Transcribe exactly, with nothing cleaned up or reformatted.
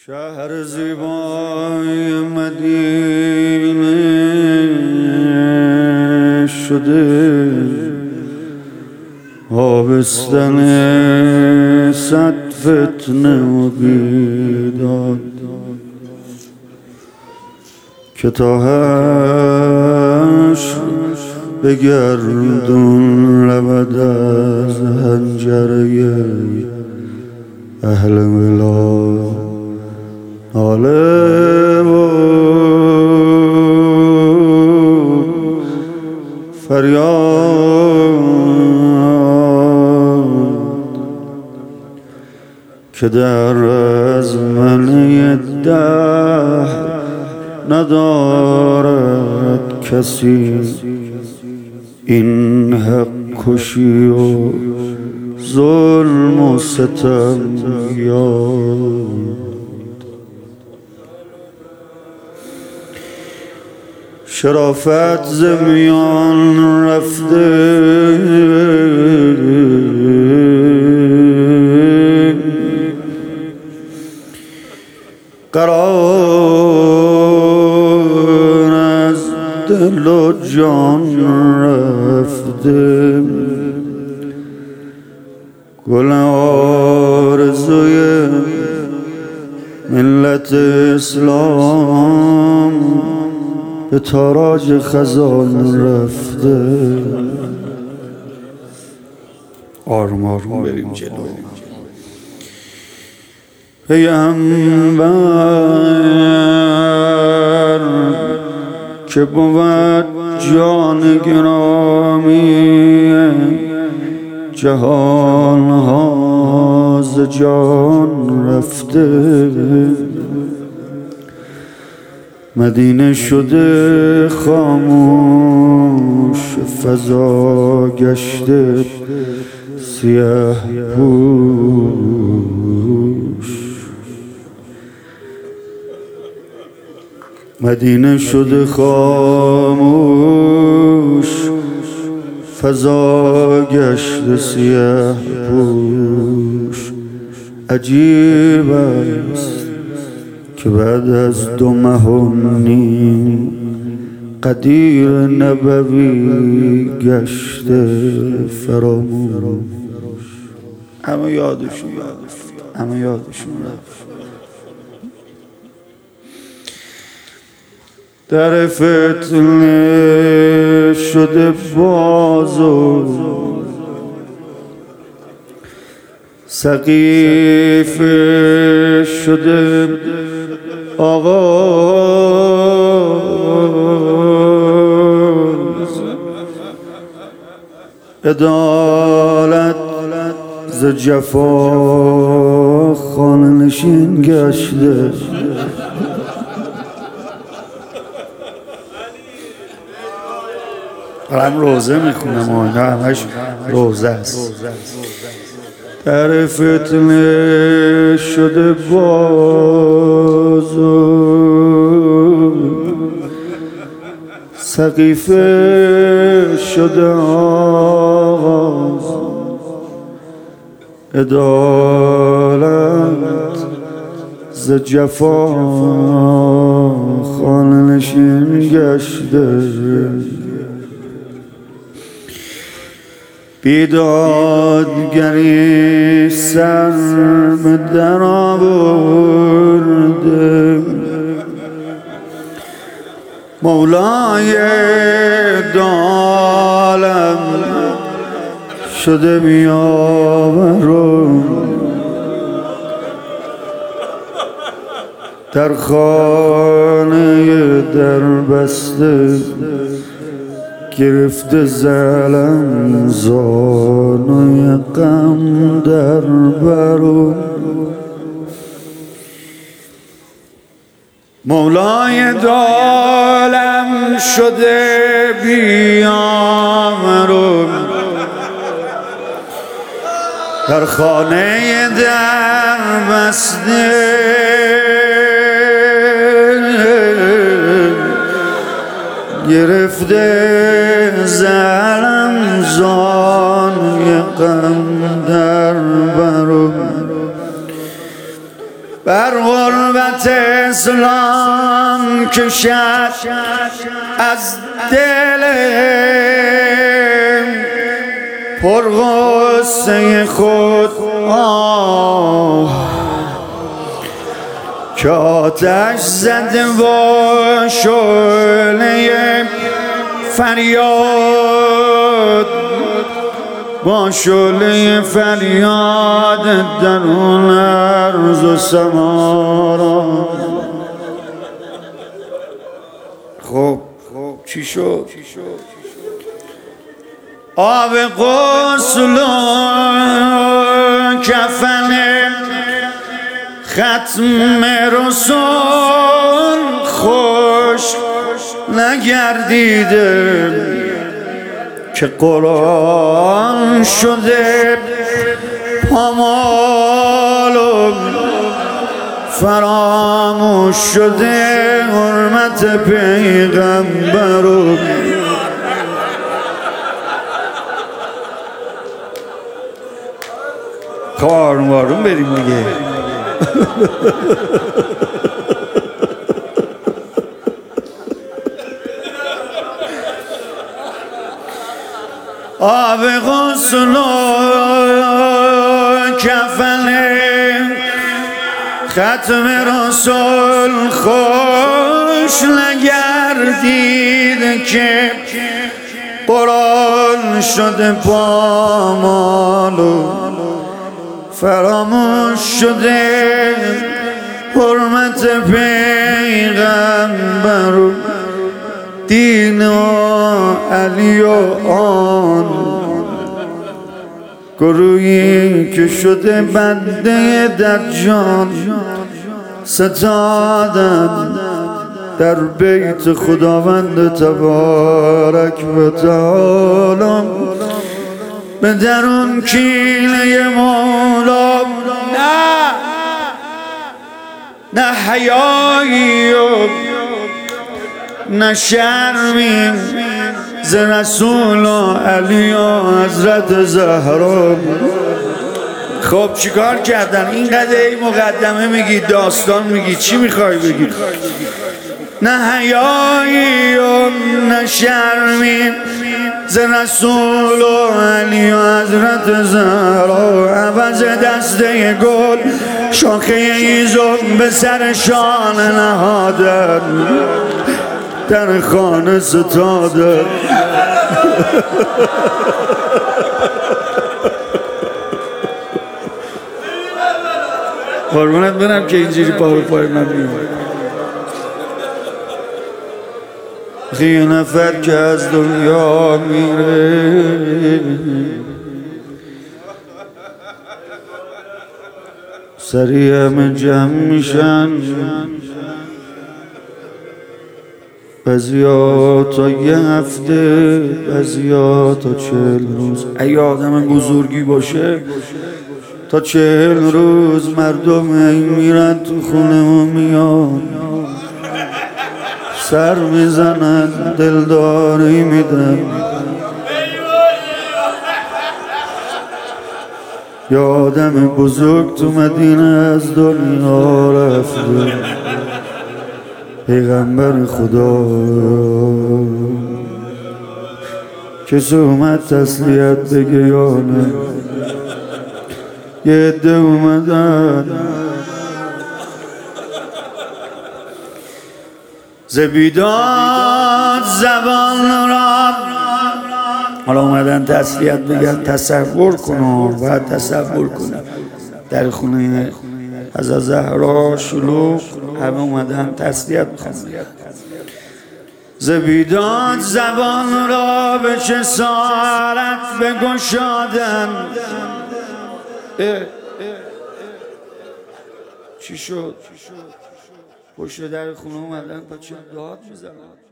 شهر زیبای مدینه شده آبستن صد فتنه و بیداد که تا حشر به گردون رود از حنجره اهل ولایت ناله و فریاد که در ازمنه دهر ندارد کسی این حق کشی و ظلم و ستم یاد. شرافت ز میان رفته قرار از دل و جان رفته گل آرزوی ملت اسلام به تاراج خزان رفته. آروم آروم بریم جلو. پیامبر که بود جان گرامی جهان ها ز جان رفته مدینه شده خاموش فضا گشته سیه پوش مدینه شده خاموش فضا گشته سیه پوش. عجیب است که بعد از دو ماه و نیم قدیر نبوی گشته فراموش. همه یادشون رفت همه یادشون رفت. در فتنه شده باز و سقیفه شده آغاز عدالت ز جفا خانه نشین گشته دارم روزه میخونم و اینا همش روزه است. در فتنه شده باز و سقیفه شده آغاز عدالت ز جفا خانه نشین گشته بیدادگری سر به در آورده مولای عالم شده بیاورم در خانه در بسته گرفته زلم زانوی غم در برو مولای عالم شده بیامرو در خانه در بسته گرفته زلم زانوی غم در برو بر غربت اسلام کشد از دل پرغصه خود آه که آتش زده با شعله فریاد با شعله فریاد درون ارض و سما. خب چی شد؟ آب غسل و کفن ختم رسول خوش نگردیده که قرآن شده پامال و فراموش شده حرمت پیغمبر و کارون وارون بریم میگه. آب غسل و کفن ختم رسول خوش نگردید که قرآن شده پامال و فراموش شده حرمت پیغمبر و دین و علی و آن گروهی که شده بنده دجال ستادن در بیت خداوند تبارک و تعالی به درون کینه مولا. نه نه حیایی و نه شرمی ز رسول و علی و حضرت زهرا. خب چیکار کردن؟ اینقدر ای مقدمه میگی، داستان میگی، چی میخوای بگی؟ نه حیایی و نه شرمی ز رسول و علی و حضرت زهرا. عوض دسته گل شاخه ایزم به سرشان نهادن در خانه ستاده. قربونت برم که اینجوری پارو پای من میاد. یه نفر که از دنیا میره سریع همه جمع میشن، بعضیا تا یه هفته، بعضیا تا چهل روز. اگه آدم بزرگی باشه تا چهل روز مردم این میرن تو خونه و میان سر میزنن دلداری میدن. یا آدم بزرگ تو مدینه از دنیا رفته، پیغمبر خدا کسی اومد تسلیت بگه یا نه؟ یه عده اومدن ز بیداد زبان را، حالا اومدن تسلیت بگن. تصور کن، باید تصور کنه در خونه حضرت زهرا شلوغ، همه اومدن تسلیت میخوان. ز بیداد زبان را به جسارت بگشادن. چی شد؟ پشت در خونه اومدن بچه داد میزنن.